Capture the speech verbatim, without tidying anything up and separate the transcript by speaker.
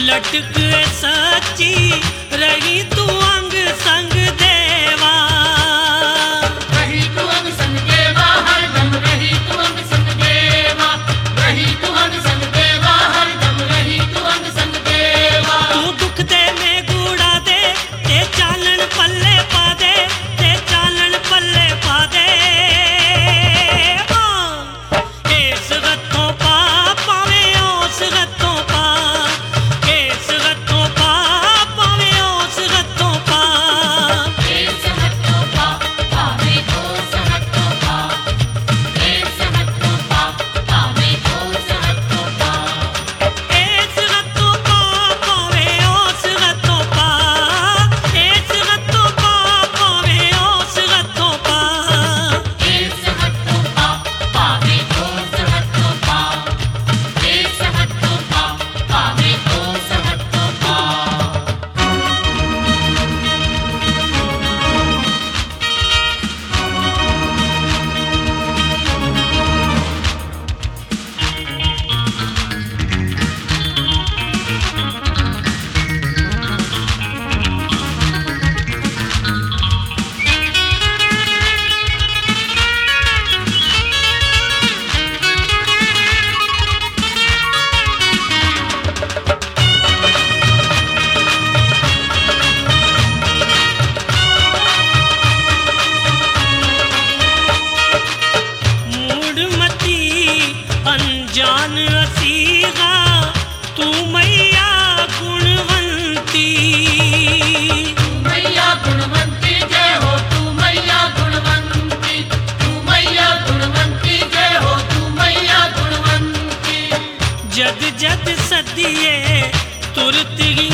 Speaker 1: लटक सच्ची रही तू अंग संग देवा,
Speaker 2: रही तू अंग संग देवा हरदम, रही तू अंग संग देवा, रही तू अंग संग देवा हरदम, रही तू अंग संग देवा।
Speaker 1: तू दुख दे में गुड़ा दे ते चालन पल्ले पा दे, ते चालन पल्ले पा दे। इस गत्तों पा पावे उस गत्तों पा, इस गत्तों पा पावे उस गत्तों पा,
Speaker 2: इस गत्तों पा पावे उस गत्तों पा, इस गत्तों पा पावे उस गत्तों पा,
Speaker 1: इस गत्तों पा पावे उस गत्तों पा, इस गत्तों पा पावे उस गत्तों पा।
Speaker 2: इस गत्तों पा पावे उस गत्तों पा, इस गत्तों पा पावे उस गत्तों पा।
Speaker 1: मूढ़मती अनजान असीगा तू मैया गुणवंती,
Speaker 2: तू मैया गुणवंती जय हो, तू मैया गुणवंती, तू मैया गुणवंती जय हो, तू मैया गुणवंती।
Speaker 1: जद जद सदिए तुरत ही